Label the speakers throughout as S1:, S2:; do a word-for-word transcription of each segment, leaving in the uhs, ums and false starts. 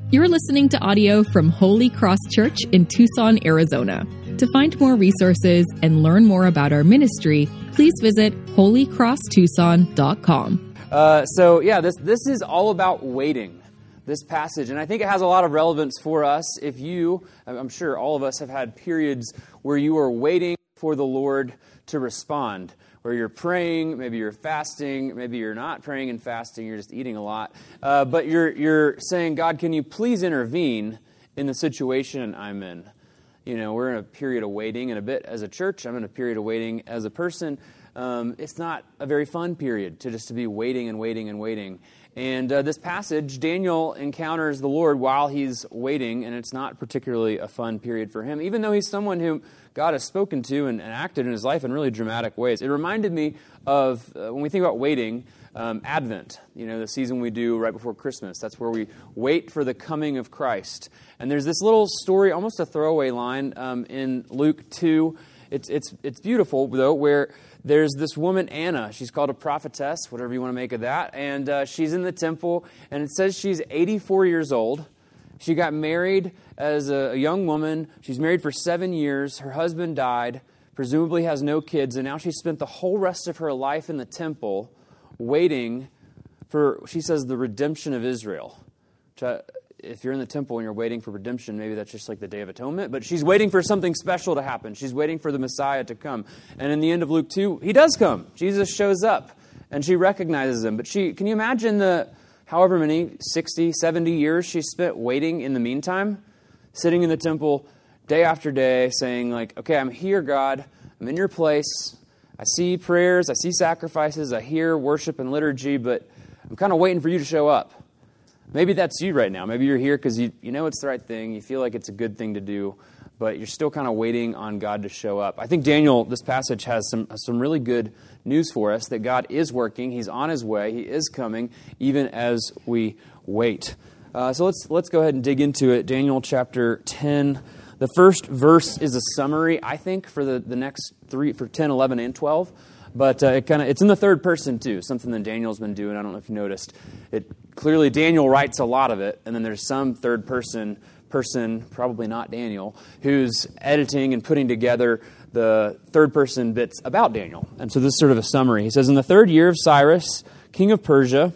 S1: You're listening to audio from Holy Cross Church in Tucson, Arizona. To find more resources and learn more about our ministry, please visit holy cross tucson dot com.
S2: Uh, so, yeah, this this is all about waiting, this passage. And I think it has a lot of relevance for us. If you, I'm sure all of us have had periods where you are waiting for the Lord to respond, where you're praying, maybe you're fasting, maybe you're not praying and fasting, you're just eating a lot. Uh, but you're you're saying, God, can you please intervene in the situation I'm in? You know, we're in a period of waiting, and a bit as a church, I'm in a period of waiting as a person. Um, it's not a very fun period to just to be waiting and waiting and waiting. And uh, this passage, Daniel encounters the Lord while he's waiting, and it's not particularly a fun period for him, even though he's someone who God has spoken to and, and acted in his life in really dramatic ways. It reminded me of, uh, when we think about waiting, um, Advent, you know, the season we do right before Christmas. That's where we wait for the coming of Christ. And there's this little story, almost a throwaway line um, in Luke two. It's, it's, it's beautiful, though, where there's this woman, Anna. She's called a prophetess, whatever you want to make of that. And uh, she's in the temple, and it says she's eighty-four years old. She got married as a, a young woman. She's married for seven years. Her husband died, presumably has no kids, and now she's spent the whole rest of her life in the temple waiting for, she says, the redemption of Israel. Which I, if you're in the temple and you're waiting for redemption, maybe that's just like the Day of Atonement, but she's waiting for something special to happen. She's waiting for the Messiah to come. And in the end of Luke two, he does come. Jesus shows up, and she recognizes him. But she, can you imagine the, however many, sixty, seventy years she spent waiting in the meantime, sitting in the temple day after day, saying like, okay, I'm here, God. I'm in your place. I see prayers. I see sacrifices. I hear worship and liturgy, but I'm kind of waiting for you to show up. Maybe that's you right now. Maybe you're here because you, you know it's the right thing. You feel like it's a good thing to do, but you're still kind of waiting on God to show up. I think Daniel, this passage has some some really good news for us, that God is working. He's on his way. He is coming, even as we wait. Uh, so let's let's go ahead and dig into it. Daniel chapter ten. The first verse is a summary, I think, for the, the next three, for ten, eleven, and twelve. But uh, it kind of it's in the third person, too, something that Daniel's been doing. I don't know if you noticed. It clearly, Daniel writes a lot of it, and then there's some third person, person, probably not Daniel, who's editing and putting together the third person bits about Daniel. And so this is sort of a summary. He says, in the third year of Cyrus, king of Persia,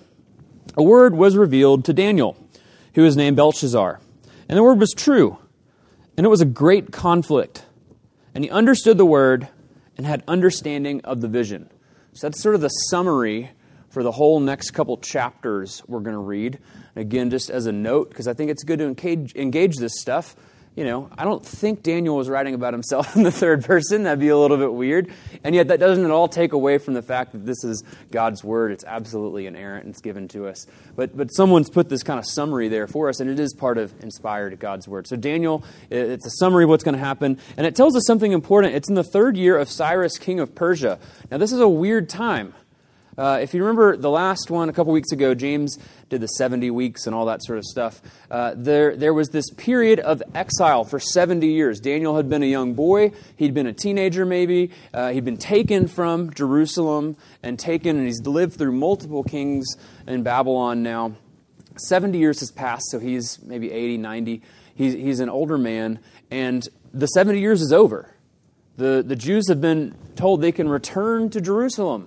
S2: a word was revealed to Daniel, who is named Belshazzar. And the word was true, and it was a great conflict. And he understood the word and had understanding of the vision. So that's sort of the summary for the whole next couple chapters we're going to read. Again, just as a note, because I think it's good to engage, engage this stuff. You know, I don't think Daniel was writing about himself in the third person. That'd be a little bit weird. And yet that doesn't at all take away from the fact that this is God's word. It's absolutely inerrant and it's given to us. But but someone's put this kind of summary there for us, and it is part of inspired God's word. So Daniel, it's a summary of what's going to happen. And it tells us something important. It's in the third year of Cyrus, king of Persia. Now, this is a weird time. Uh, if you remember the last one a couple weeks ago, James did the seventy weeks and all that sort of stuff. Uh, there, there was this period of exile for seventy years. Daniel had been a young boy. He'd been a teenager maybe. Uh, he'd been taken from Jerusalem and taken, and he's lived through multiple kings in Babylon now. seventy years has passed, so he's maybe eighty, ninety. He's, he's an older man, and the seventy years is over. The, the Jews have been told they can return to Jerusalem.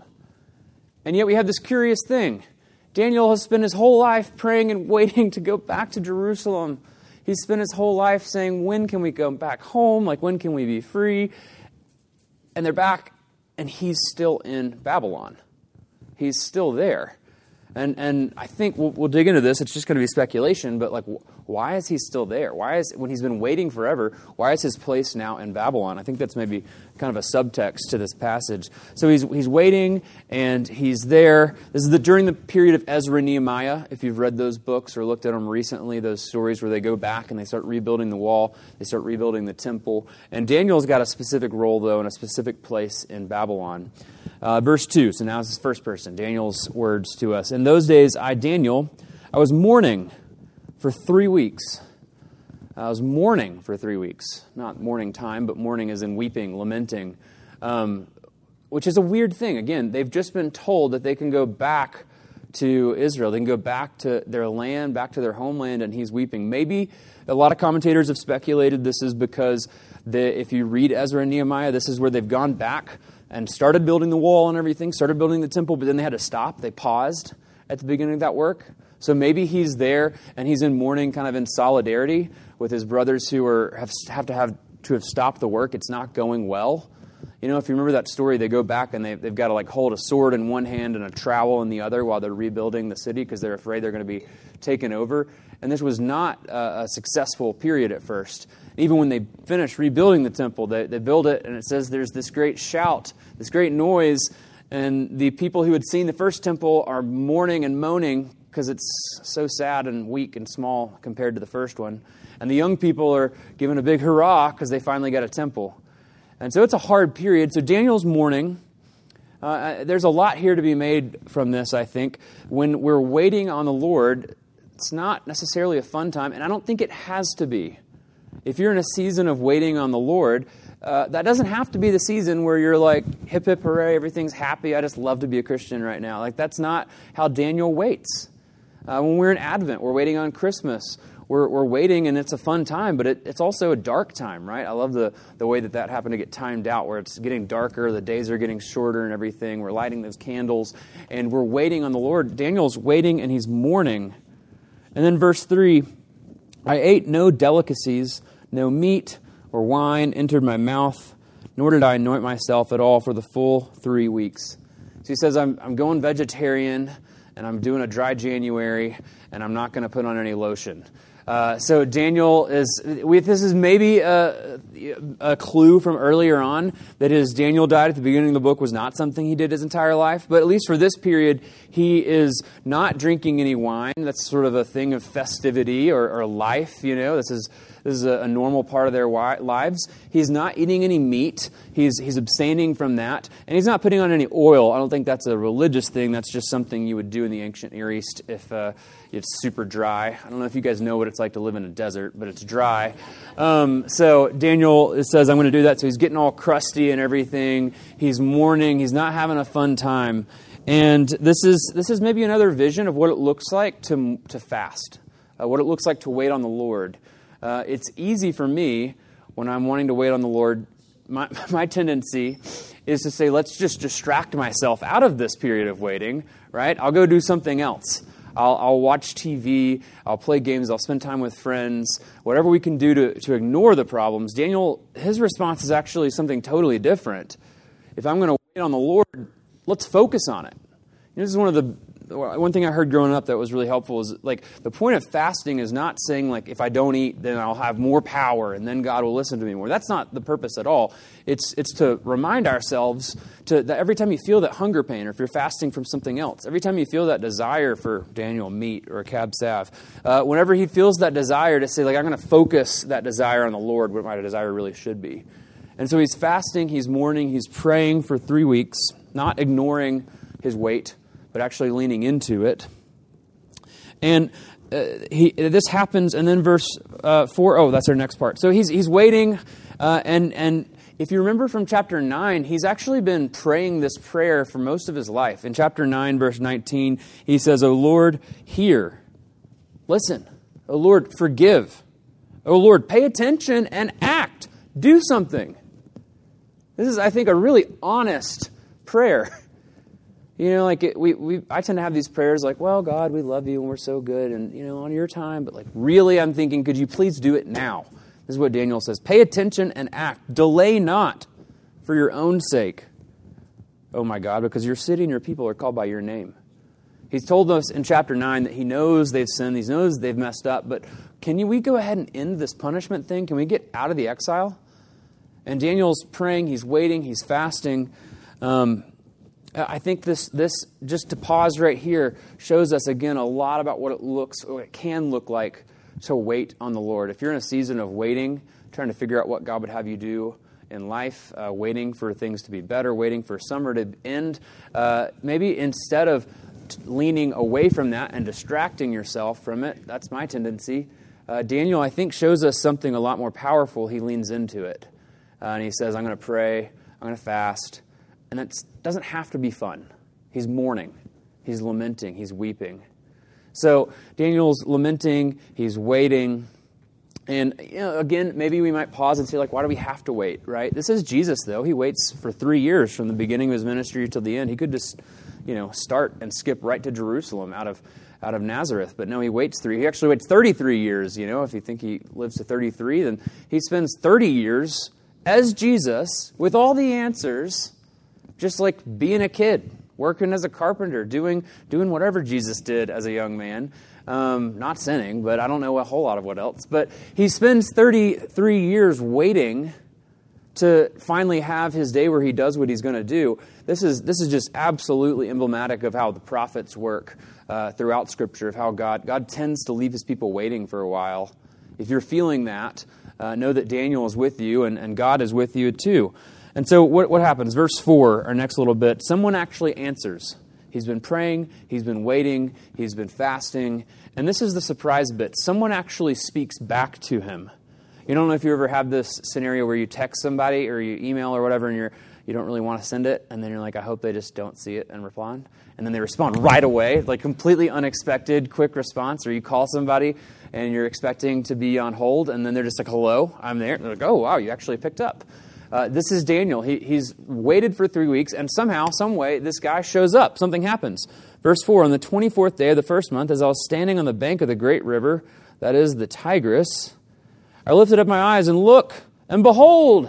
S2: And yet we have this curious thing. Daniel has spent his whole life praying and waiting to go back to Jerusalem. He's spent his whole life saying, when can we go back home? Like, when can we be free? And they're back, and he's still in Babylon. He's still there. And and I think we'll, we'll dig into this. It's just going to be speculation, but like, why is he still there? Why is, when he's been waiting forever, why is his place now in Babylon? I think that's maybe kind of a subtext to this passage. So he's he's waiting, and he's there. This is the during the period of Ezra and Nehemiah. If you've read those books or looked at them recently, those stories where they go back and they start rebuilding the wall, they start rebuilding the temple. And Daniel's got a specific role, though, in a specific place in Babylon. Uh, verse two, so now it's his first person, Daniel's words to us. In those days, I, Daniel, I was mourning for three weeks. I was mourning for three weeks. Not mourning time, but mourning as in weeping, lamenting, um, which is a weird thing. Again, they've just been told that they can go back to Israel. They can go back to their land, back to their homeland, and he's weeping. Maybe a lot of commentators have speculated this is because the, if you read Ezra and Nehemiah, this is where they've gone back and started building the wall and everything, started building the temple, but then they had to stop. They paused at the beginning of that work. So maybe he's there and he's in mourning, kind of in solidarity with his brothers who are have, have to have to have stopped the work. It's not going well. You know, if you remember that story, they go back and they, they've got to like hold a sword in one hand and a trowel in the other while they're rebuilding the city because they're afraid they're going to be taken over. And this was not a, a successful period at first. Even when they finish rebuilding the temple, they, they build it and it says there's this great shout, this great noise, and the people who had seen the first temple are mourning and moaning because it's so sad and weak and small compared to the first one. And the young people are giving a big hurrah because they finally got a temple. And so it's a hard period. So Daniel's mourning. Uh, there's a lot here to be made from this, I think. When we're waiting on the Lord, it's not necessarily a fun time, and I don't think it has to be. If you're in a season of waiting on the Lord, uh, that doesn't have to be the season where you're like, hip, hip, hooray, everything's happy, I just love to be a Christian right now. Like, that's not how Daniel waits. Uh, when we're in Advent, we're waiting on Christmas. We're, we're waiting, and it's a fun time, but it, it's also a dark time, right? I love the, the way that that happened to get timed out, where it's getting darker, the days are getting shorter and everything. We're lighting those candles, and we're waiting on the Lord. Daniel's waiting, and he's mourning. And then verse three, I ate no delicacies, no meat or wine entered my mouth, nor did I anoint myself at all for the full three weeks. So he says, I'm, I'm going vegetarian, and I'm doing a dry January, and I'm not going to put on any lotion. Uh, so Daniel is, we, this is maybe a, a clue from earlier on that his Daniel died at the beginning of the book was not something he did his entire life. But at least for this period, he is not drinking any wine. That's sort of a thing of festivity or, or life, you know. This is this is a, a normal part of their wi- lives. He's not eating any meat. He's he's abstaining from that. And he's not putting on any oil. I don't think that's a religious thing. That's just something you would do in the ancient Near East if uh, it's super dry. I don't know if you guys know what it's like to live in a desert, but it's dry. Um, so Daniel says, I'm going to do that. So he's getting all crusty and everything. He's mourning. He's not having a fun time. And this is this is maybe another vision of what it looks like to, to fast, uh, what it looks like to wait on the Lord. Uh, it's easy for me when I'm wanting to wait on the Lord. My, my tendency is to say, let's just distract myself out of this period of waiting, right? I'll go do something else. I'll, I'll watch T V, I'll play games, I'll spend time with friends, whatever we can do to, to ignore the problems. Daniel, his response is actually something totally different. If I'm going to wait on the Lord, let's focus on it. You know, this is one of the, one thing I heard growing up that was really helpful is like the point of fasting is not saying like if I don't eat, then I'll have more power and then God will listen to me more. That's not the purpose at all. It's it's to remind ourselves to that every time you feel that hunger pain, or if you're fasting from something else, every time you feel that desire for Daniel meat or a cab sav, uh, whenever he feels that desire to say like I'm going to focus that desire on the Lord, what my desire really should be. And so he's fasting, he's mourning, he's praying for three weeks, not ignoring his weight, but actually leaning into it. And uh, he this happens, and then verse uh, four, oh, that's our next part. So he's he's waiting, uh, and and if you remember from chapter nine, he's actually been praying this prayer for most of his life. In chapter nine, verse nineteen, he says, O Lord, hear, listen. O Lord, forgive. O Lord, pay attention and act. Do something. This is, I think, a really honest prayer. You know, like it, we, we, I tend to have these prayers like, well, God, we love you and we're so good and, you know, on your time. But like, really, I'm thinking, could you please do it now? This is what Daniel says. Pay attention and act. Delay not for your own sake. Oh my God, because your city and your people are called by your name. He's told us in chapter nine that he knows they've sinned. He knows they've messed up. But can you, we go ahead and end this punishment thing? Can we get out of the exile? And Daniel's praying. He's waiting. He's fasting. Um, I think this, this, just to pause right here, shows us again a lot about what it looks, what it can look like to wait on the Lord. If you're in a season of waiting, trying to figure out what God would have you do in life, uh, waiting for things to be better, waiting for summer to end, uh, maybe instead of t- leaning away from that and distracting yourself from it, that's my tendency, uh, Daniel, I think, shows us something a lot more powerful. He leans into it. Uh, and he says, I'm going to pray, I'm going to fast. And it doesn't have to be fun. He's mourning. He's lamenting. He's weeping. So Daniel's lamenting. He's waiting. And you know, again, maybe we might pause and say, like, why do we have to wait, right? This is Jesus, though. He waits for three years from the beginning of his ministry till the end. He could just, you know, start and skip right to Jerusalem out of out of Nazareth. But no, he waits three. He actually waits thirty-three years, you know. If you think he lives to thirty-three, then he spends thirty years as Jesus with all the answers, just like being a kid, working as a carpenter, doing doing whatever Jesus did as a young man. Um, not sinning, but I don't know a whole lot of what else. But he spends thirty-three years waiting to finally have his day where he does what he's going to do. This is this is just absolutely emblematic of how the prophets work uh, throughout Scripture, of how God God tends to leave his people waiting for a while. If you're feeling that, uh, know that Daniel is with you, and, and God is with you too. And so what, what happens? Verse four, our next little bit, someone actually answers. He's been praying, he's been waiting, he's been fasting, and this is the surprise bit. Someone actually speaks back to him. You don't know if you ever have this scenario where you text somebody or you email or whatever, and you're you don't really want to send it, and then you're like, I hope they just don't see it and respond. And then they respond right away, like completely unexpected, quick response. Or you call somebody and you're expecting to be on hold, and then they're just like, hello, I'm there. And they're like, oh, wow, you actually picked up. Uh, this is Daniel. He, he's waited for three weeks, and somehow, some way, this guy shows up. Something happens. Verse four, on the twenty-fourth day of the first month, as I was standing on the bank of the great river, that is the Tigris, I lifted up my eyes and look, and behold,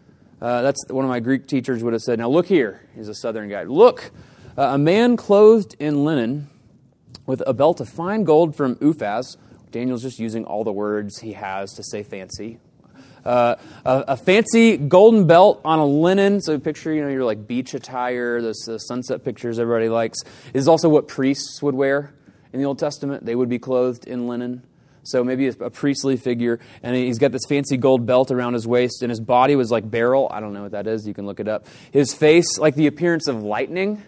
S2: uh, that's one of my Greek teachers would have said, now look here. He's a southern guy. Look, uh, a man clothed in linen with a belt of fine gold from Uphaz. Daniel's just using all the words he has to say fancy. Uh, a, a fancy golden belt on a linen. So picture, you know, your like beach attire, those uh, sunset pictures everybody likes. Is also what priests would wear in the Old Testament. They would be clothed in linen. So maybe a, a priestly figure. And he's got this fancy gold belt around his waist. And his body was like beryl. I don't know what that is. You can look it up. His face, like the appearance of lightning.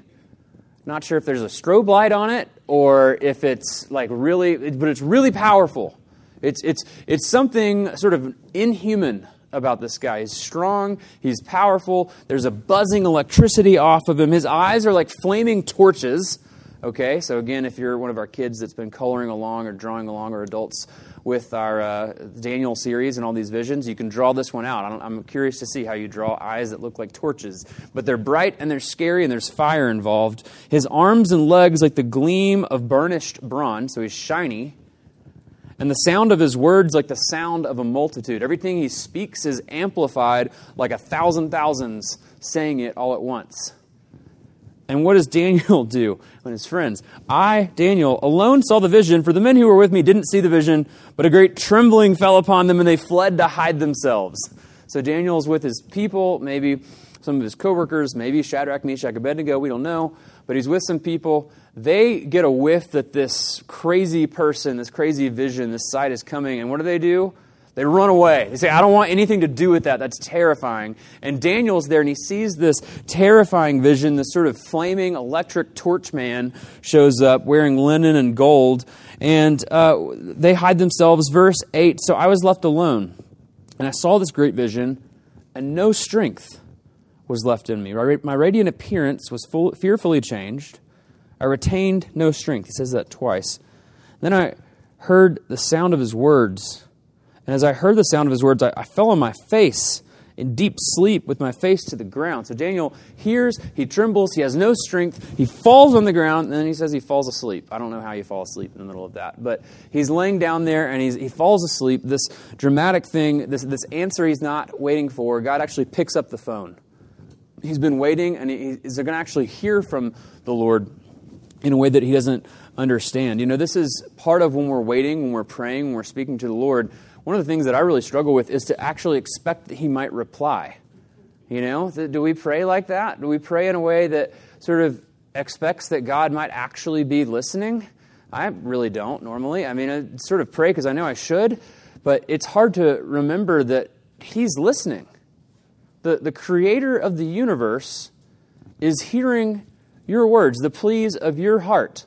S2: Not sure if there's a strobe light on it or if it's like really, but it's really powerful. It's it's it's something sort of inhuman about this guy. He's strong. He's powerful. There's a buzzing electricity off of him. His eyes are like flaming torches. Okay, so again, if you're one of our kids that's been coloring along or drawing along, or adults with our uh, Daniel series and all these visions, you can draw this one out. I don't, I'm curious to see how you draw eyes that look like torches. But they're bright and they're scary and there's fire involved. His arms and legs like the gleam of burnished bronze, so he's shiny. And the sound of his words like the sound of a multitude. Everything he speaks is amplified like a thousand thousands saying it all at once. And what does Daniel do when his friends? I, Daniel, alone saw the vision, for the men who were with me didn't see the vision, but a great trembling fell upon them, and they fled to hide themselves. So Daniel's with his people, maybe some of his coworkers, maybe Shadrach, Meshach, Abednego, we don't know, but he's with some people. They get a whiff that this crazy person, this crazy vision, this sight is coming, and what do they do? They run away. They say, I don't want anything to do with that. That's terrifying. And Daniel's there, and he sees this terrifying vision. This sort of flaming electric torch man shows up wearing linen and gold. And uh, they hide themselves. Verse eight, so I was left alone, and I saw this great vision, and no strength was left in me. My radiant appearance was full, fearfully changed. I retained no strength. He says that twice. Then I heard the sound of his words. And as I heard the sound of his words, I, I fell on my face in deep sleep with my face to the ground. So Daniel hears, he trembles, he has no strength, he falls on the ground, and then he says he falls asleep. I don't know how you fall asleep in the middle of that. But he's laying down there and he's, he falls asleep. This dramatic thing, this, this answer he's not waiting for, God actually picks up the phone. He's been waiting, and he, he's going to actually hear from the Lord in a way that he doesn't understand. You know, this is part of when we're waiting, when we're praying, when we're speaking to the Lord. One of the things that I really struggle with is to actually expect that he might reply. You know, do we pray like that? Do we pray in a way that sort of expects that God might actually be listening? I really don't normally. I mean, I sort of pray because I know I should, but it's hard to remember that he's listening. The, the creator of the universe is hearing your words, the pleas of your heart.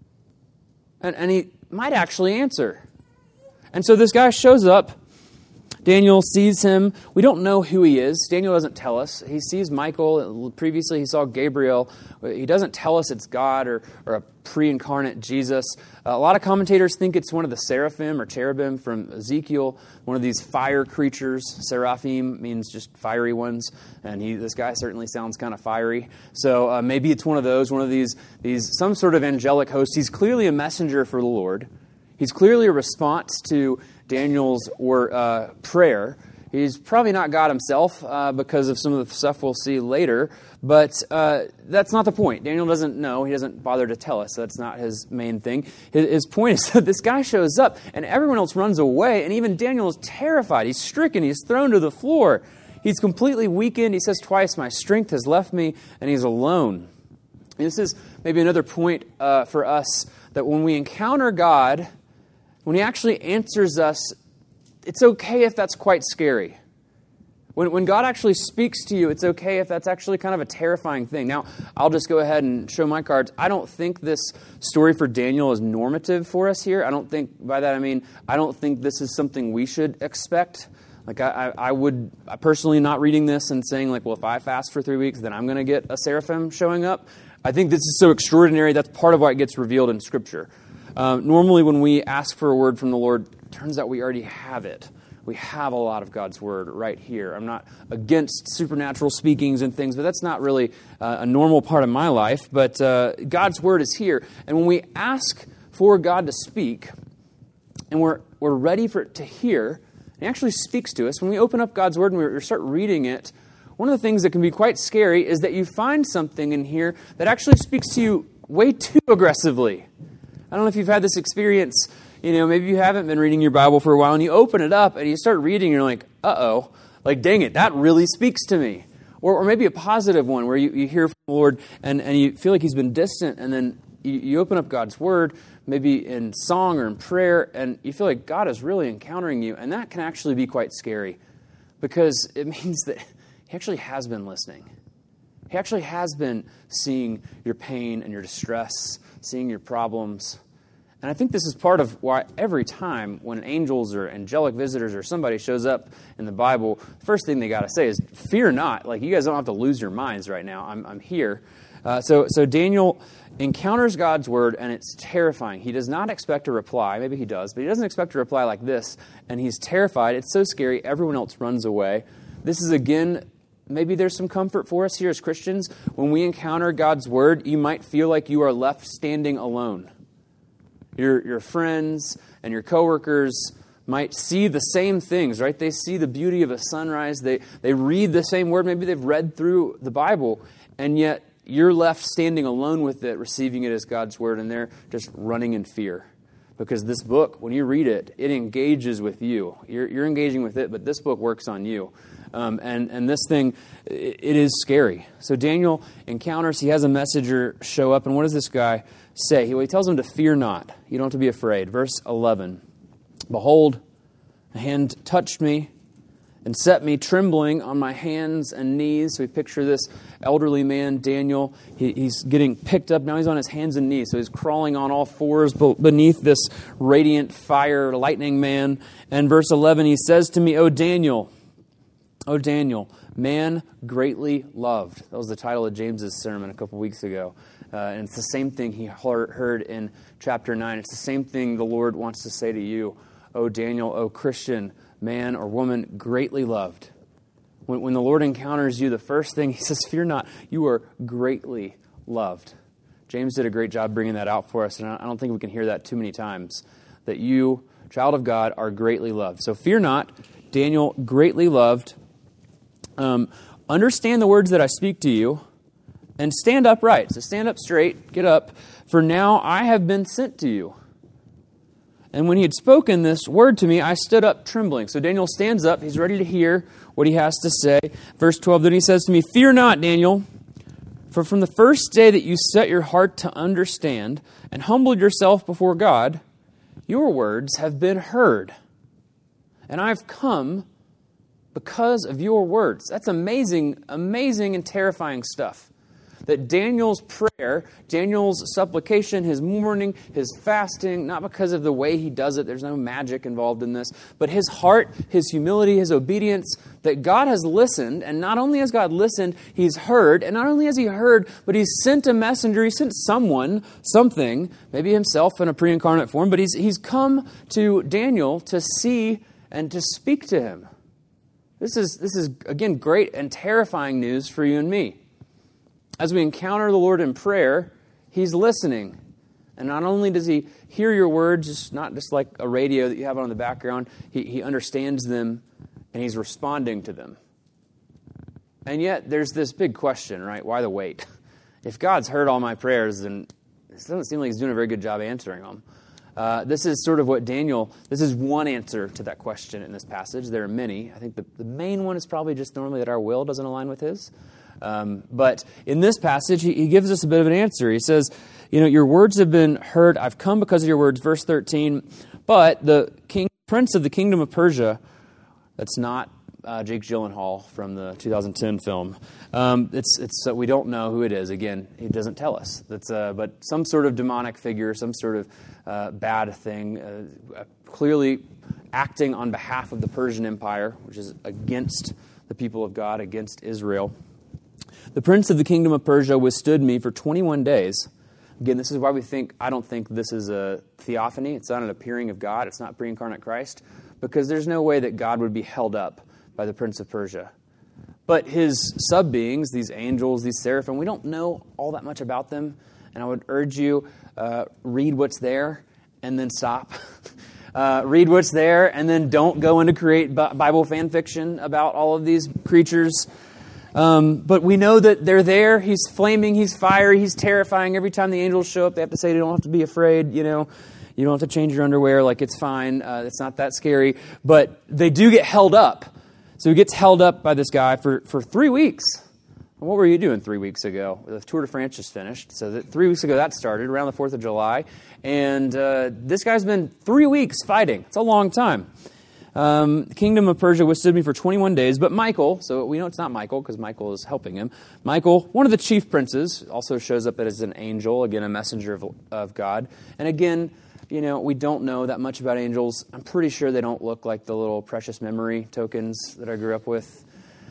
S2: And, and he might actually answer. And so this guy shows up, Daniel sees him. We don't know who he is. Daniel doesn't tell us. He sees Michael. Previously, he saw Gabriel. He doesn't tell us it's God or, or a pre-incarnate Jesus. A lot of commentators think it's one of the seraphim or cherubim from Ezekiel, one of these fire creatures. Seraphim means just fiery ones, and he, this guy certainly sounds kind of fiery. So uh, maybe it's one of those, one of these, these, some sort of angelic host. He's clearly a messenger for the Lord. He's clearly a response to Daniel's or uh, prayer. He's probably not God himself uh, because of some of the stuff we'll see later, but uh, that's not the point. Daniel doesn't know. He doesn't bother to tell us. That's not his main thing. His, his point is that this guy shows up, and everyone else runs away, and even Daniel is terrified. He's stricken. He's thrown to the floor. He's completely weakened. He says twice, "My strength has left me," and he's alone. And this is maybe another point uh, for us, that when we encounter God, when he actually answers us, it's okay if that's quite scary. When, when God actually speaks to you, it's okay if that's actually kind of a terrifying thing. Now, I'll just go ahead and show my cards. I don't think this story for Daniel is normative for us here. I don't think, by that I mean, I don't think this is something we should expect. Like, I, I would, I personally not reading this and saying, like, well, if I fast for three weeks, then I'm going to get a seraphim showing up. I think this is so extraordinary. That's part of why it gets revealed in Scripture. Um, normally when we ask for a word from the Lord, it turns out we already have it. We have a lot of God's word right here. I'm not against supernatural speakings and things, but that's not really uh, a normal part of my life. But uh, God's word is here. And when we ask for God to speak, and we're we're ready for it to hear, He actually speaks to us. When we open up God's word and we start reading it, one of the things that can be quite scary is that you find something in here that actually speaks to you way too aggressively. I don't know if you've had this experience. You know, maybe you haven't been reading your Bible for a while, and you open it up, and you start reading, and you're like, uh-oh, like, dang it, that really speaks to me. Or, or maybe a positive one where you, you hear from the Lord, and, and you feel like He's been distant, and then you, you open up God's Word, maybe in song or in prayer, and you feel like God is really encountering you, and that can actually be quite scary, because it means that He actually has been listening. He actually has been seeing your pain and your distress, seeing your problems. And I think this is part of why every time when angels or angelic visitors or somebody shows up in the Bible, the first thing they got to say is, fear not. Like, you guys don't have to lose your minds right now. I'm, I'm here. Uh, so, so Daniel encounters God's word, and it's terrifying. He does not expect a reply. Maybe he does, but he doesn't expect a reply like this. And he's terrified. It's so scary. Everyone else runs away. This is, again, maybe there's some comfort for us here as Christians. When we encounter God's word, you might feel like you are left standing alone. Your, your friends and your coworkers might see the same things, right? They see the beauty of a sunrise. They, they read the same word. Maybe they've read through the Bible, and yet you're left standing alone with it, receiving it as God's word, and they're just running in fear. Because this book, when you read it, it engages with you. You're, you're engaging with it, but this book works on you. Um, and, and this thing, it, it is scary. So Daniel encounters, he has a messenger show up, and what does this guy say? He, well, he tells him to fear not. You don't have to be afraid. Verse eleven, behold, a hand touched me and set me trembling on my hands and knees. So we picture this elderly man, Daniel. He, he's getting picked up. Now he's on his hands and knees. So he's crawling on all fours beneath this radiant fire, lightning man. And verse eleven, he says to me, O Daniel, O Daniel, man greatly loved. That was the title of James's sermon a couple weeks ago. Uh, and it's the same thing he heard in chapter nine. It's the same thing the Lord wants to say to you. O Daniel, O Christian, man or woman greatly loved. When, when the Lord encounters you, the first thing He says, fear not, you are greatly loved. James did a great job bringing that out for us, and I don't think we can hear that too many times, that you, child of God, are greatly loved. So fear not, Daniel, greatly loved. Um, understand the words that I speak to you, and stand upright. So stand up straight, get up, for now I have been sent to you. And when he had spoken this word to me, I stood up trembling. So Daniel stands up. He's ready to hear what he has to say. Verse twelve, then he says to me, fear not, Daniel, for from the first day that you set your heart to understand and humbled yourself before God, your words have been heard. And I've come because of your words. That's amazing, amazing and terrifying stuff. that Daniel's prayer, Daniel's supplication, his mourning, his fasting, not because of the way he does it, there's no magic involved in this, but his heart, his humility, his obedience, that God has listened, and not only has God listened, he's heard, and not only has he heard, but he's sent a messenger, he sent someone, something, maybe himself in a pre-incarnate form, but he's, he's come to Daniel to see and to speak to him. This is, this is, again, great and terrifying news for you and me. As we encounter the Lord in prayer, he's listening. And not only does he hear your words, it's not just like a radio that you have on in the background, he, he understands them and he's responding to them. And yet, there's this big question, right? Why the wait? If God's heard all my prayers, then it doesn't seem like he's doing a very good job answering them. Uh, this is sort of what Daniel, this is one answer to that question in this passage. There are many. I think the, the main one is probably just normally that our will doesn't align with his. Um, but in this passage, he, he gives us a bit of an answer. He says, you know, your words have been heard. I've come because of your words. Verse thirteen, but the king, prince of the kingdom of Persia, that's not uh, Jake Gyllenhaal from the two thousand ten film. Um, it's it's uh, we don't know who it is. Again, he doesn't tell us. That's uh, but some sort of demonic figure, some sort of uh, bad thing, uh, clearly acting on behalf of the Persian Empire, which is against the people of God, against Israel. The prince of the kingdom of Persia withstood me for twenty-one days. Again, this is why we think, I don't think this is a theophany. It's not an appearing of God. It's not pre-incarnate Christ. Because there's no way that God would be held up by the prince of Persia. But his sub-beings, these angels, these seraphim, we don't know all that much about them. And I would urge you, uh, read what's there and then stop. uh, read what's there and then don't go into create Bible fan fiction about all of these creatures. Um, but we know that they're there. He's flaming, he's fiery, he's terrifying. Every time the angels show up, they have to say, you don't have to be afraid, you know. You don't have to change your underwear, like it's fine. Uh, it's not that scary. But they do get held up. So he gets held up by this guy for, for three weeks. What were you doing three weeks ago? The Tour de France just finished. So that three weeks ago that started, around the fourth of July. And uh, this guy's been three weeks fighting. It's a long time. Um, the kingdom of Persia withstood me for twenty-one days, but Michael, so we know it's not Michael because Michael is helping him. Michael, one of the chief princes, also shows up as an angel, again, a messenger of, of God. And again, you know, we don't know that much about angels. I'm pretty sure they don't look like the little precious memory tokens that I grew up with.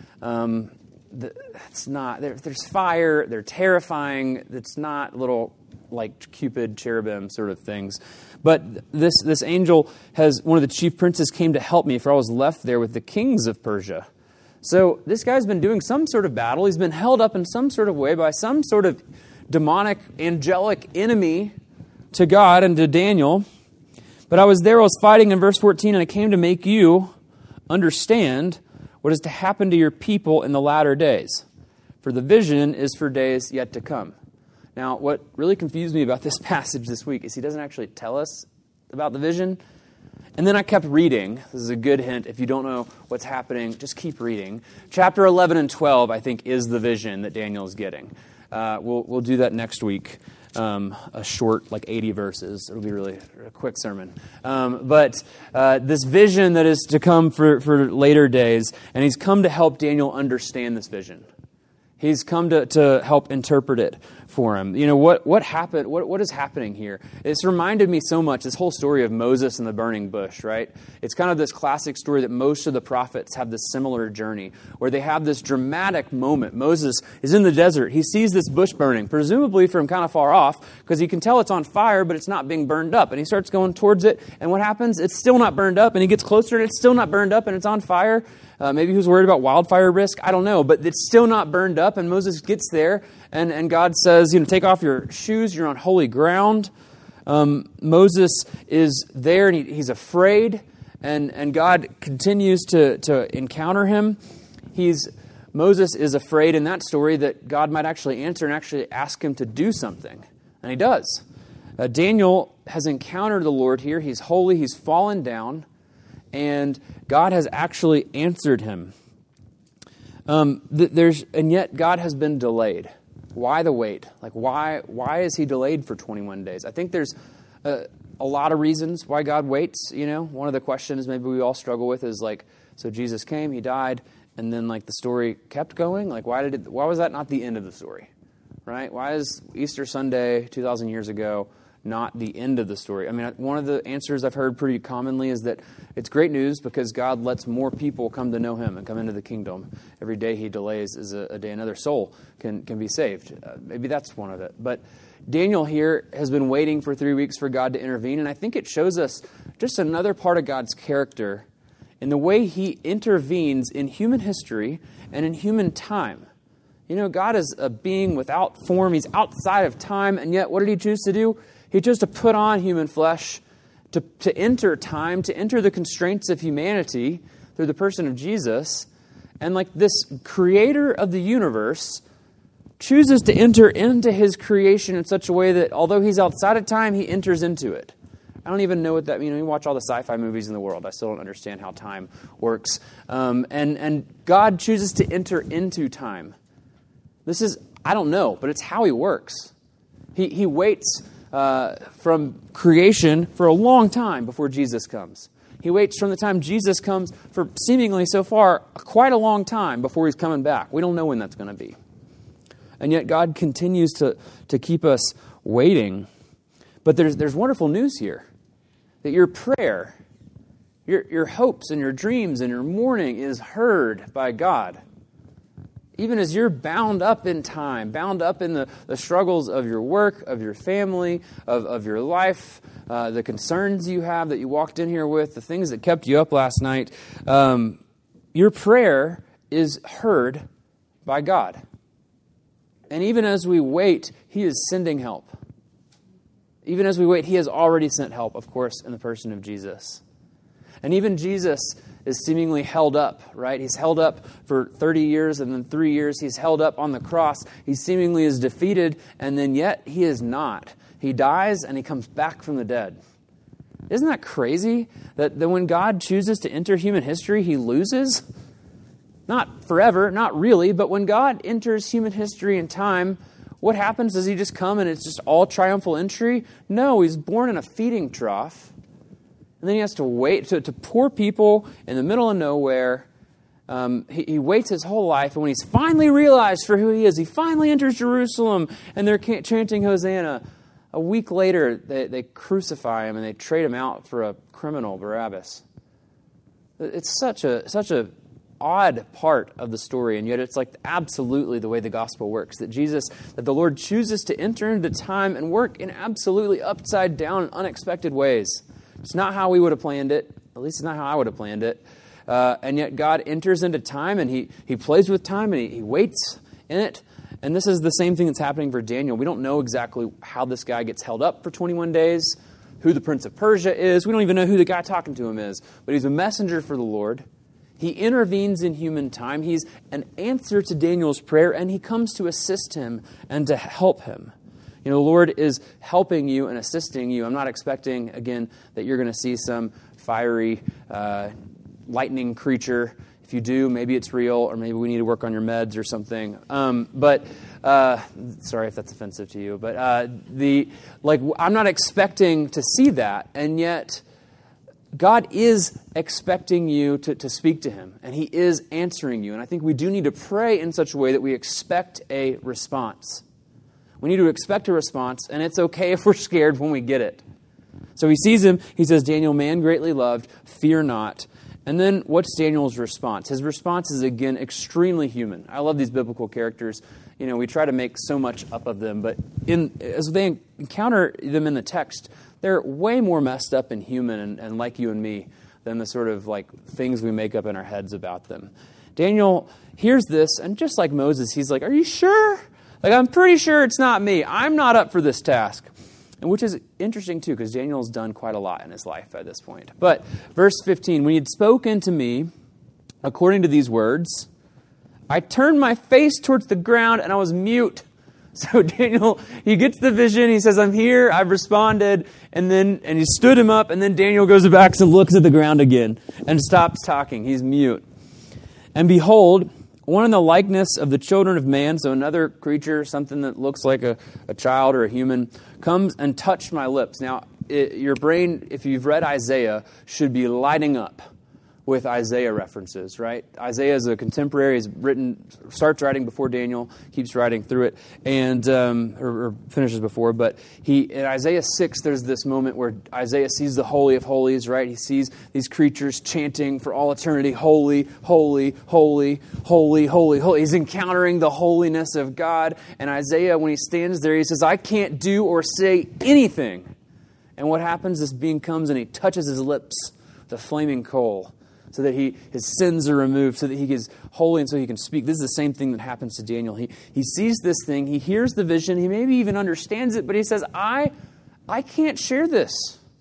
S2: Um, the, it's not, there's fire, they're terrifying. It's not little, like, Cupid, cherubim sort of things. But this this angel has, one of the chief princes came to help me, for I was left there with the kings of Persia. So this guy's been doing some sort of battle. He's been held up in some sort of way by some sort of demonic, angelic enemy to God and to Daniel. But I was there, I was fighting in verse fourteen, and I came to make you understand what is to happen to your people in the latter days. For the vision is for days yet to come. Now, what really confused me about this passage this week is he doesn't actually tell us about the vision. And then I kept reading. This is a good hint. If you don't know what's happening, just keep reading. Chapter eleven and twelve, I think, is the vision that Daniel is getting. Uh, we'll we'll do that next week. Um, a short, like eighty verses. It'll be really a quick sermon. Um, but uh, this vision that is to come for, for later days, and he's come to help Daniel understand this vision. He's come to, to help interpret it for him. You know, what what happened, what what is happening here? It's reminded me so much, this whole story of Moses and the burning bush, right? It's kind of this classic story that most of the prophets have this similar journey, where they have this dramatic moment. Moses is in the desert. He sees this bush burning, presumably from kind of far off, because he can tell it's on fire, but it's not being burned up. And he starts going towards it, and what happens? It's still not burned up, and he gets closer, and it's still not burned up, and it's on fire. Uh, maybe he was worried about wildfire risk. I don't know. But it's still not burned up. And Moses gets there. And, and God says, you know, take off your shoes. You're on holy ground. Um, Moses is there and he, he's afraid. And, and God continues to, to encounter him. He's Moses is afraid in that story that God might actually answer and actually ask him to do something. And he does. Uh, Daniel has encountered the Lord here. He's holy. He's fallen down. And God has actually answered him. Um, th- there's and yet God has been delayed. Why the wait? Like why? Why is he delayed for twenty-one days? I think there's a, a lot of reasons why God waits. You know, one of the questions maybe we all struggle with is like, so Jesus came, he died, and then like the story kept going. Like why did it? Why was that not the end of the story? right? Why is Easter Sunday two thousand years ago not the end of the story? I mean, one of the answers I've heard pretty commonly is that it's great news because God lets more people come to know him and come into the kingdom. Every day he delays is a, a day another soul can, can be saved. Uh, maybe that's one of it. But Daniel here has been waiting for three weeks for God to intervene, and I think it shows us just another part of God's character in the way he intervenes in human history and in human time. You know, God is a being without form. He's outside of time, and yet what did he choose to do? He chose to put on human flesh, to, to enter time, to enter the constraints of humanity through the person of Jesus. And like this creator of the universe chooses to enter into his creation in such a way that although he's outside of time, he enters into it. I don't even know what that means. You know, you watch all the sci-fi movies in the world. I still don't understand how time works. Um, and, and God chooses to enter into time. This is, I don't know, but it's how he works. He, he waits uh, from creation for a long time before Jesus comes. He waits from the time Jesus comes for seemingly so far quite a long time before he's coming back. We don't know when that's going to be. And yet God continues to, to keep us waiting. But there's there's wonderful news here. That your prayer, your, your hopes and your dreams and your mourning is heard by God. Even as you're bound up in time, bound up in the, the struggles of your work, of your family, of, of your life, uh, the concerns you have that you walked in here with, the things that kept you up last night, um, your prayer is heard by God. And even as we wait, he is sending help. Even as we wait, he has already sent help, of course, in the person of Jesus. And even Jesus is seemingly held up, right? He's held up for thirty years, and then three years he's held up on the cross. He seemingly is defeated, and then yet he is not. He dies, and he comes back from the dead. Isn't that crazy? That, that when God chooses to enter human history, he loses? Not forever, not really, but when God enters human history and time, what happens? Does he just come and it's just all triumphal entry? No, he's born in a feeding trough. And then he has to wait to, to poor people in the middle of nowhere. Um, he, he waits his whole life. And when he's finally realized for who he is, he finally enters Jerusalem and they're chanting Hosanna. A week later, they, they crucify him and they trade him out for a criminal, Barabbas. It's such a such a odd part of the story, and yet it's like absolutely the way the gospel works, that Jesus, that the Lord chooses to enter into time and work in absolutely upside down and unexpected ways. It's not how we would have planned it, at least it's not how I would have planned it, uh, and yet God enters into time and he, he plays with time and he, he waits in it, and this is the same thing that's happening for Daniel. We don't know exactly how this guy gets held up for twenty-one days, who the Prince of Persia is, we don't even know who the guy talking to him is, but he's a messenger for the Lord. He intervenes in human time. He's an answer to Daniel's prayer, and he comes to assist him and to help him. You know, the Lord is helping you and assisting you. I'm not expecting, again, that you're going to see some fiery uh, lightning creature. If you do, maybe it's real, or maybe we need to work on your meds or something. Um, but uh, sorry if that's offensive to you. But uh, the like, I'm not expecting to see that, and yet God is expecting you to, to speak to him, and he is answering you. And I think we do need to pray in such a way that we expect a response. We need to expect a response, and it's okay if we're scared when we get it. So he sees him, he says, Daniel, man greatly loved, fear not. And then what's Daniel's response? His response is, again, extremely human. I love these biblical characters. You know, we try to make so much up of them, but in as they encounter them in the text, they're way more messed up and human and, and like you and me than the sort of like things we make up in our heads about them. Daniel hears this, and just like Moses, he's like, are you sure? Like, I'm pretty sure it's not me. I'm not up for this task. And which is interesting, too, because Daniel's done quite a lot in his life at this point. But verse fifteen, when he had spoken to me according to these words, I turned my face towards the ground and I was mute. So Daniel, he gets the vision. He says, I'm here. I've responded. And then, and he stood him up. And then Daniel goes back and looks at the ground again and stops talking. He's mute. And behold, one in the likeness of the children of man, so another creature, something that looks like a, a child or a human, comes and touched my lips. Now, it, your brain, if you've read Isaiah, should be lighting up with Isaiah references, right? Isaiah is a contemporary. He's written, starts writing before Daniel, keeps writing through it, and um, or, or finishes before. But he in Isaiah six, there's this moment where Isaiah sees the Holy of Holies, right? He sees these creatures chanting for all eternity, holy, holy, holy, holy, holy, holy. He's encountering the holiness of God. And Isaiah, when he stands there, he says, I can't do or say anything. And what happens? This being comes and he touches his lips, the flaming coal, so that he his sins are removed, so that he is holy and so he can speak. This is the same thing that happens to Daniel. He he sees this thing, he hears the vision, he maybe even understands it, but he says, I I can't share this.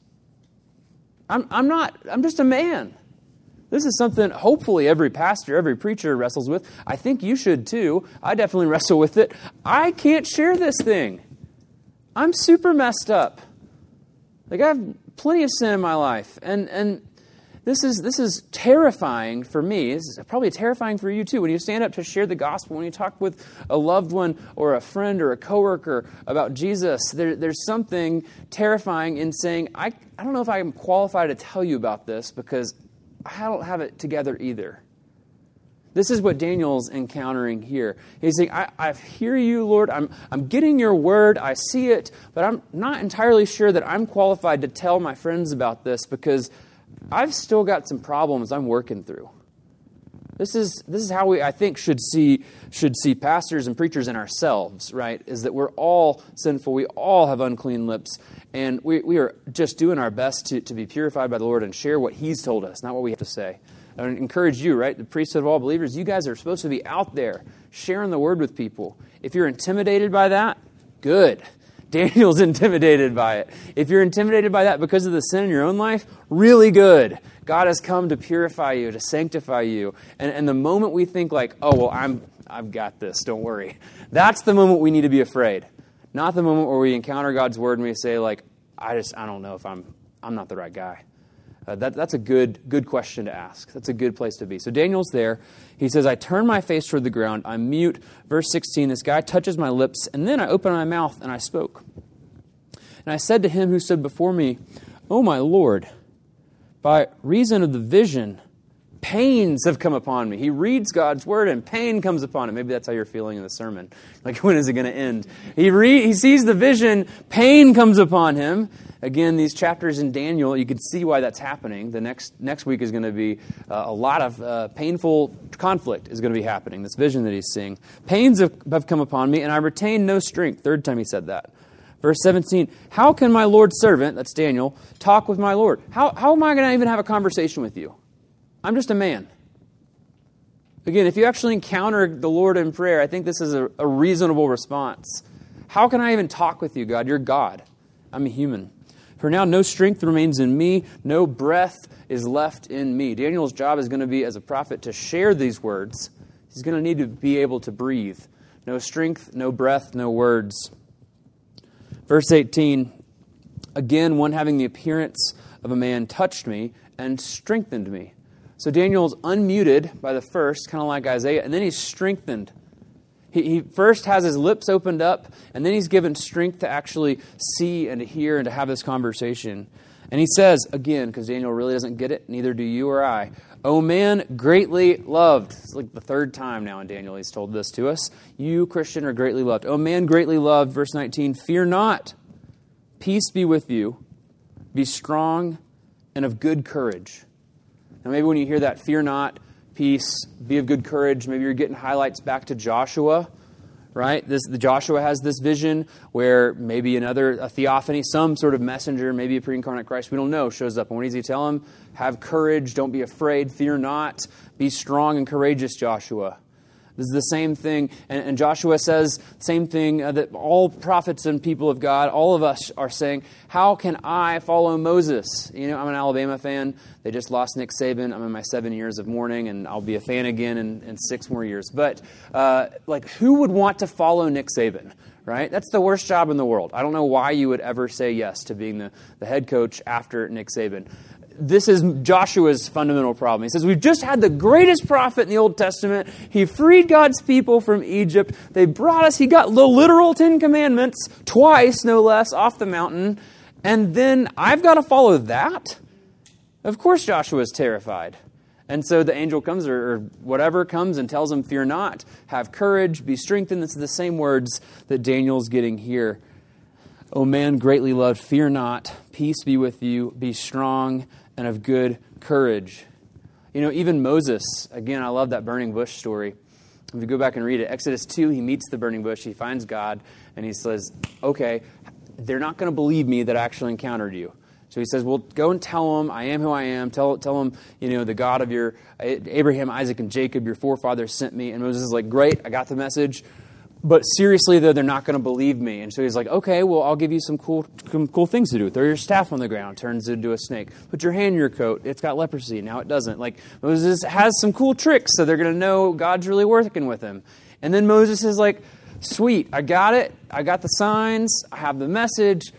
S2: I'm I'm not, I'm just a man. This is something hopefully every pastor, every preacher wrestles with. I think you should too. I definitely wrestle with it. I can't share this thing. I'm super messed up. Like, I have plenty of sin in my life. And and This is this is terrifying for me. This is probably terrifying for you too. When you stand up to share the gospel, when you talk with a loved one or a friend or a coworker about Jesus, there, there's something terrifying in saying, I, I don't know if I'm qualified to tell you about this because I don't have it together either. This is what Daniel's encountering here. He's saying, I, I hear you, Lord. I'm, I'm getting your word. I see it, but I'm not entirely sure that I'm qualified to tell my friends about this because I've still got some problems I'm working through. This is this is how we, I think, should see should see pastors and preachers and ourselves, right? Is that we're all sinful. We all have unclean lips. And we, we are just doing our best to, to be purified by the Lord and share what He's told us, not what we have to say. I would encourage you, right? The priesthood of all believers, you guys are supposed to be out there sharing the word with people. If you're intimidated by that, good. Daniel's intimidated by it. If you're intimidated by that because of the sin in your own life, really good. God has come to purify you, to sanctify you. And, and the moment we think like, oh, well, I'm, I've got this, don't worry. That's the moment we need to be afraid. Not the moment where we encounter God's word and we say like, I just, I don't know if I'm, I'm not the right guy. Uh, that, that's a good good question to ask. That's a good place to be. So Daniel's there. He says, I turn my face toward the ground. I'm mute. Verse sixteen, this guy touches my lips, and then I open my mouth and I spoke. And I said to him who stood before me, O my Lord, by reason of the vision, pains have come upon me. He reads God's word and pain comes upon him. Maybe that's how you're feeling in the sermon. Like, when is it going to end? He re- he sees the vision, pain comes upon him. Again, these chapters in Daniel, you can see why that's happening. The next next week is going to be uh, a lot of uh, painful conflict is going to be happening, this vision that he's seeing. Pains have, have come upon me, and I retain no strength. Third time he said that. Verse seventeen, how can my Lord's servant, that's Daniel, talk with my Lord? How, how am I going to even have a conversation with you? I'm just a man. Again, if you actually encounter the Lord in prayer, I think this is a, a reasonable response. How can I even talk with you, God? You're God. I'm a human. For now, no strength remains in me. No breath is left in me. Daniel's job is going to be, as a prophet, to share these words. He's going to need to be able to breathe. No strength, no breath, no words. Verse eighteen, again, one having the appearance of a man touched me and strengthened me. So Daniel's unmuted by the first, kind of like Isaiah, and then he's strengthened. He, he first has his lips opened up, and then he's given strength to actually see and to hear and to have this conversation. And he says, again, because Daniel really doesn't get it, neither do you or I, O man greatly loved. It's like the third time now in Daniel he's told this to us. You, Christian, are greatly loved. O man greatly loved, verse nineteen, fear not. Peace be with you. Be strong and of good courage. Now maybe when you hear that, fear not, peace, be of good courage, maybe you're getting highlights back to Joshua, right? This the Joshua has this vision where maybe another a theophany, some sort of messenger, maybe a pre-incarnate Christ, we don't know, shows up. And what does he tell him? Have courage, don't be afraid, fear not, be strong and courageous, Joshua. This is the same thing, and, and Joshua says same thing uh, that all prophets and people of God, all of us are saying, how can I follow Moses? You know, I'm an Alabama fan. They just lost Nick Saban. I'm in my seven years of mourning, and I'll be a fan again in, in six more years. But, uh, like, who would want to follow Nick Saban, right? That's the worst job in the world. I don't know why you would ever say yes to being the, the head coach after Nick Saban. This is Joshua's fundamental problem. He says, we've just had the greatest prophet in the Old Testament. He freed God's people from Egypt. They brought us, he got the literal Ten Commandments, twice, no less, off the mountain. And then I've got to follow that? Of course Joshua is terrified. And so the angel comes, or, or whatever comes, and tells him, fear not, have courage, be strengthened. This is the same words that Daniel's getting here. O man greatly loved, fear not, peace be with you, be strong and of good courage. You know, even Moses, again, I love that burning bush story. If you go back and read it, Exodus two, he meets the burning bush, he finds God, and he says, okay, they're not going to believe me that I actually encountered you. So he says, well, go and tell them I am who I am. Tell tell them, you know, the God of your Abraham, Isaac, and Jacob, your forefathers sent me. And Moses is like, great, I got the message. But seriously, though, they're not going to believe me. And so he's like, okay, well, I'll give you some cool some cool things to do. Throw your staff on the ground, turns it into a snake. Put your hand in your coat. It's got leprosy. Now it doesn't. Like, Moses has some cool tricks, so they're going to know God's really working with him. And then Moses is like, sweet, I got it. I got the signs. I have the message.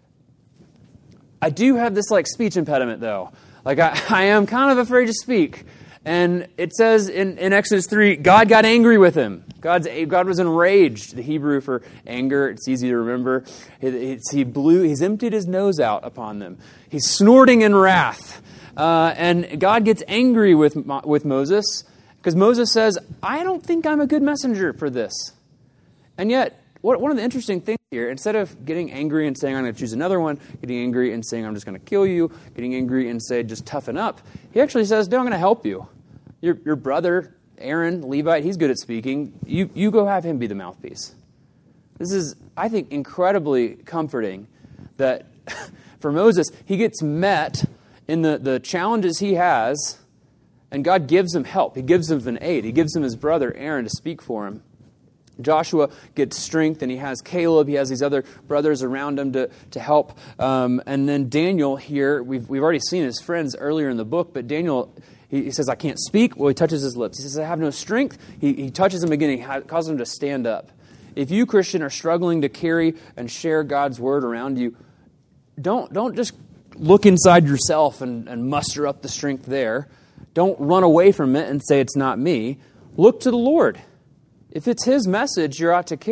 S2: I do have this like speech impediment, though. Like, I, I am kind of afraid to speak. And it says in, in Exodus three, God got angry with him. God's, God was enraged. The Hebrew for anger, it's easy to remember. It's, he blew, he's emptied his nose out upon them. He's snorting in wrath. Uh, and God gets angry with, with Moses because Moses says, I don't think I'm a good messenger for this. And yet, what, one of the interesting things here, instead of getting angry and saying, I'm going to choose another one, getting angry and saying, I'm just going to kill you, getting angry and say, just toughen up, he actually says, no, I'm going to help you. Your, your brother, Aaron, Levite, he's good at speaking. You, you go have him be the mouthpiece. This is, I think, incredibly comforting that for Moses, he gets met in the, the challenges he has, and God gives him help. He gives him an aid. He gives him his brother, Aaron, to speak for him. Joshua gets strength, and he has Caleb. He has these other brothers around him to, to help. Um, and then Daniel here, we've, we've already seen his friends earlier in the book, but Daniel, he, he says, I can't speak. Well, he touches his lips. He says, I have no strength. He, he touches him again. He ha- causes him to stand up. If you, Christian, are struggling to carry and share God's word around you, don't, don't just look inside yourself and, and muster up the strength there. Don't run away from it and say it's not me. Look to the Lord. If it's his message you're out to carry,